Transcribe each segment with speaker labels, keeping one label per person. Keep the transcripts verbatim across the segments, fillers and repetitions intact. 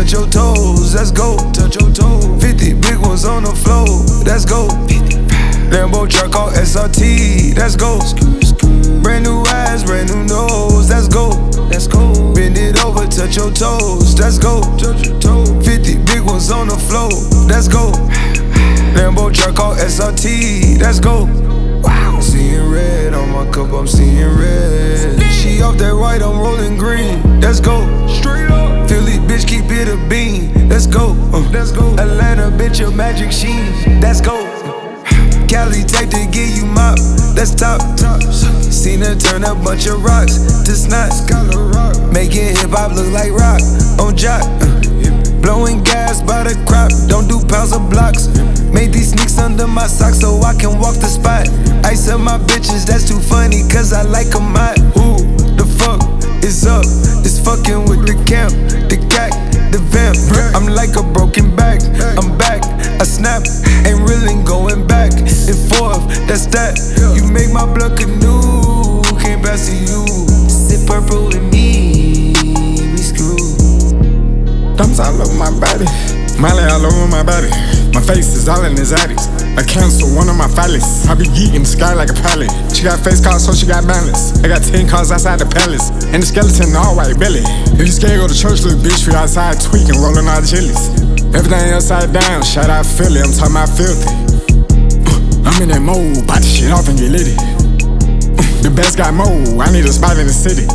Speaker 1: touch your toes, let's go. Touch your toes. fifty big ones on the floor, let's go. Lambo truck called S R T, let's go. Brand new eyes, brand new nose, let's go. Let's go. Bend it over, touch your toes, let's go. fifty big ones on the floor, let's go. Lambo truck called S R T, let's go. Wow. Seeing red on my cup, I'm seeing red. She off that white, I'm rolling green. Let's go. Straight up. Philly bitch, keep it a bean. Let's go. Uh. Let's go. Atlanta bitch, a magic sheen. Let's go. Cali tape to give you mop. Let's top. Seen her turn a bunch of rocks to snots. Making hip hop look like rock on jock. Uh. Blowing gas by the crop, don't do pounds or blocks. Made these sneaks under my socks so I can walk the spot. Ice up my bitches, that's too funny, cause I like 'em hot. Who the fuck is up? It's fucking with the camp, the cack, the vamp. I'm like a broken back, I'm back. I snap, ain't really going back and forth, that's that. You make my blood canoe, can't pass to you. Sit purple with me, we screwed.
Speaker 2: Thumbs all over my body, Molly all over my body. My face is all in his addies. I cancel one of my phallus. I be geeking the sky like a pilot. She got face cards, so she got balance. I got ten cars outside the palace, and the skeleton all white belly. If you scared, go to church, little bitch. We outside tweaking, rolling all the chilies. Everything upside down, shout out Philly. I'm talking about filthy. Uh, I'm in that mode, bite the shit off and get litty. Uh, the best got mode, I need a spot in the city.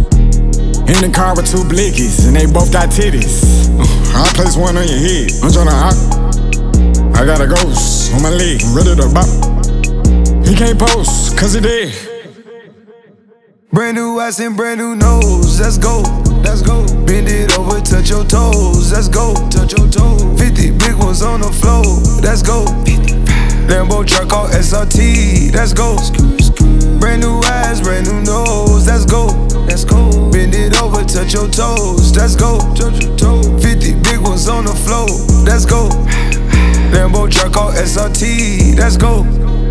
Speaker 2: In the car with two blickies, and they both got titties. Uh, I place one on your head, I'm tryna hop. I got a ghost on my leg, ready to bop. He can't post, cause he dead.
Speaker 1: Brand new ass and brand new nose, let's go. Let's go. Bend it over, touch your toes, let's go. Touch your toes. fifty big ones on the floor, let's go. Lambo truck called S R T, let's go. Brand new eyes, brand new nose, let's go. Let's go. Bend it over, touch your toes, let's go. fifty big ones on the floor, let's go. Lambo truck called S R T, let's go.